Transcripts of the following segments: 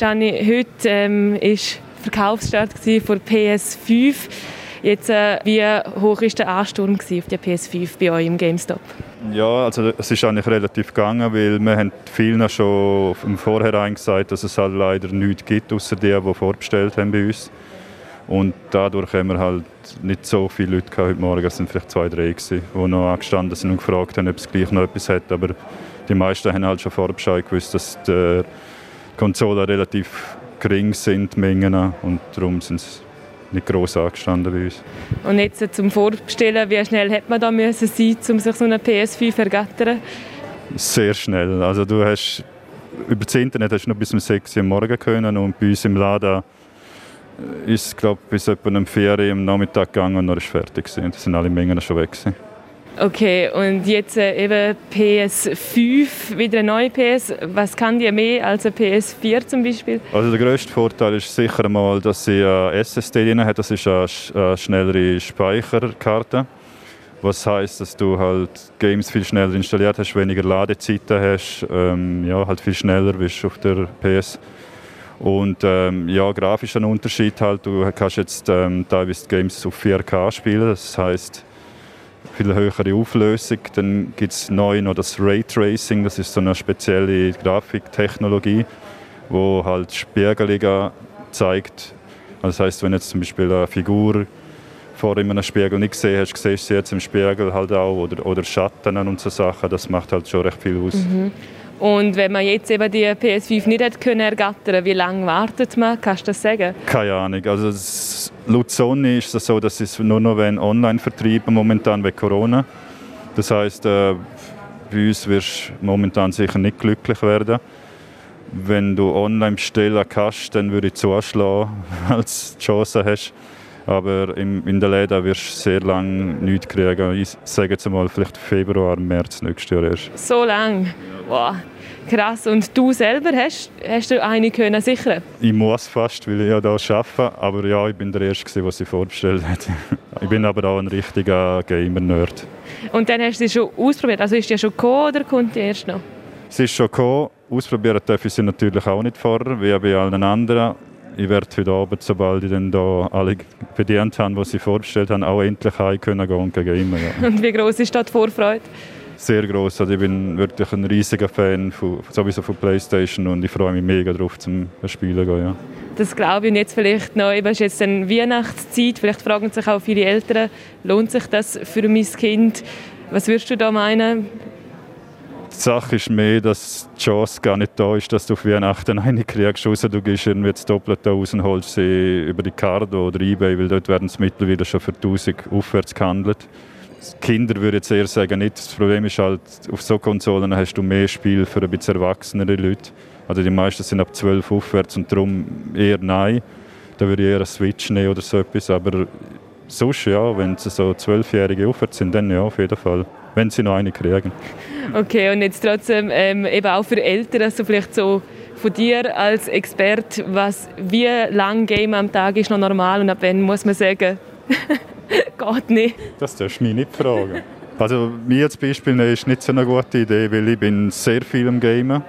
Gianni, heute ist Verkaufsstart von PS5. Jetzt, wie hoch war der Ansturm auf der PS5 bei euch im GameStop? Ja, also es ist eigentlich relativ gegangen, weil wir haben vielen schon im Vorhinein gesagt, dass es halt leider nichts gibt, außer die vorbestellt haben bei uns. Und dadurch haben wir halt nicht so viele Leute gehabt heute Morgen. Es waren vielleicht 2, 3 gewesen, die noch angestanden sind und gefragt haben, ob es gleich noch etwas hat. Aber die meisten haben halt schon vorher Bescheid gewusst, dass die Konsolen relativ gering sind, die Mengen, und darum sind sie nicht gross angestanden bei uns. Und jetzt zum Vorbestellen, wie schnell hätte man da müssen sein, um sich so eine PS5 zu ergattern? Sehr schnell. Also du hast über das Internet hast du noch bis um 6 Uhr am Morgen können, und bei uns im Laden ist es, glaube ich, bis etwa um 4 Uhr am Nachmittag gegangen und dann war es fertig. Da sind alle Mengen schon weg gewesen. Okay, und jetzt eben PS5, wieder eine neue PS. Was kann die mehr als eine PS4 zum Beispiel? Also der grösste Vorteil ist sicher einmal, dass sie eine SSD drin hat. Das ist eine schnellere Speicherkarte. Was heisst, dass du halt Games viel schneller installiert hast, weniger Ladezeiten hast, halt viel schneller bist auf der PS. Und grafisch ein Unterschied halt. Du kannst jetzt teilweise Games auf 4K spielen. Das heisst, viel höhere Auflösung. Dann gibt es neu noch das Raytracing, das ist so eine spezielle Grafiktechnologie, die halt Spiegelungen zeigt. Das heisst, wenn jetzt zum Beispiel eine Figur vor in einem Spiegel nicht gesehen hast, siehst du sie jetzt im Spiegel halt auch, oder Schatten und so Sachen. Das macht halt schon recht viel aus. Mhm. Und wenn man jetzt eben die PS5 nicht hätte ergattern, wie lange wartet man? Kannst du das sagen? Keine Ahnung. Also laut Sony ist es so, dass es nur noch online vertrieben momentan wegen Corona. Das heisst, bei uns wirst du momentan sicher nicht glücklich werden. Wenn du online bestellen kannst, dann würde ich zuschlagen, als du die Chance hast. Aber in den Läden wirst du sehr lange nichts kriegen. Ich sage jetzt mal vielleicht Februar, März nächstes Jahr erst. So lange? Wow. Krass. Und du selber, hast du eine können sichern? Ich muss fast, weil ich ja hier arbeite. Aber ja, ich bin der Erste, der sie vorbestellt hat. Ich bin aber auch ein richtiger Gamer-Nerd. Und dann hast du sie schon ausprobiert? Also ist die schon gekommen oder kommt die erst noch? Sie ist schon gekommen. Ausprobieren darf ich sie natürlich auch nicht vorher, wie bei allen anderen. Ich werde heute Abend, sobald ich dann da alle bedient habe, die sie vorbestellt haben, auch endlich heim können gehen und gamen. Ja. Und wie gross ist da die Vorfreude? Sehr gross. Also ich bin wirklich ein riesiger Fan sowieso von PlayStation und ich freue mich mega darauf, zum Spielen zu gehen. Ja. Das glaube ich. Und jetzt vielleicht noch, es ist jetzt eine Weihnachtszeit, vielleicht fragen sich auch viele Eltern, lohnt sich das für mein Kind? Was würdest du da meinen? Die Sache ist mehr, dass die Chance gar nicht da ist, dass du auf Weihnachten eine kriegst, außer du gehst irgendwie das Doppelte raus und holst sie über die Cardo oder eBay, weil dort werden sie mittlerweile schon für 1000 aufwärts gehandelt. Kinder würde ich jetzt eher sagen, nicht. Das Problem ist halt, auf so Konsolen hast du mehr Spiel für ein bisschen erwachsenere Leute. Also die meisten sind ab 12 aufwärts und darum eher nein. Da würde ich eher eine Switch nehmen oder so etwas. Aber sonst ja, wenn sie so 12-Jährige aufwärts sind, dann ja, auf jeden Fall. Wenn sie noch eine kriegen. Okay, und jetzt trotzdem eben auch für Eltern, also vielleicht so von dir als Experte, wie lange Game am Tag ist noch normal und ab wann muss man sagen, geht nicht? Das darfst du mich nicht fragen. Also mir als Beispiel ist nicht so eine gute Idee, weil ich bin sehr viel am Gamen.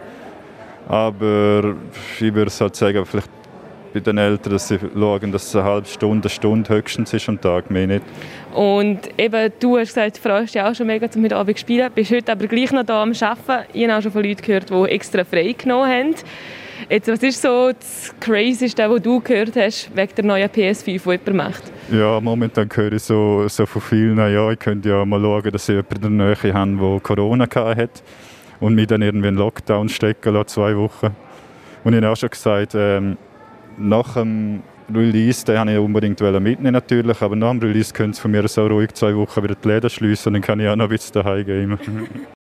Aber ich würde halt sagen, vielleicht bei den Eltern, dass sie schauen, dass es eine Stunde höchstens ist am Tag, mehr nicht. Und eben, du hast gesagt, du freust dich auch schon mega, um heute Abend zu spielen. Bist heute aber gleich noch hier am Arbeiten. Ich habe auch schon von Leuten gehört, die extra frei genommen haben. Jetzt, was ist so das Crazyste, was du gehört hast, wegen der neuen PS5, die jemand macht? Ja, momentan höre ich so von vielen, ja, ich könnte ja mal schauen, dass ich jemanden in der Nähe habe, der Corona hatte und mich dann irgendwie in Lockdown stecken lassen, 2 Wochen. Und ich habe auch schon gesagt, nach dem Release, den wollte ich unbedingt mitnehmen natürlich, aber nach dem Release können sie von mir so ruhig 2 Wochen wieder die Läden schliessen und dann kann ich auch noch ein bisschen daheim gehen.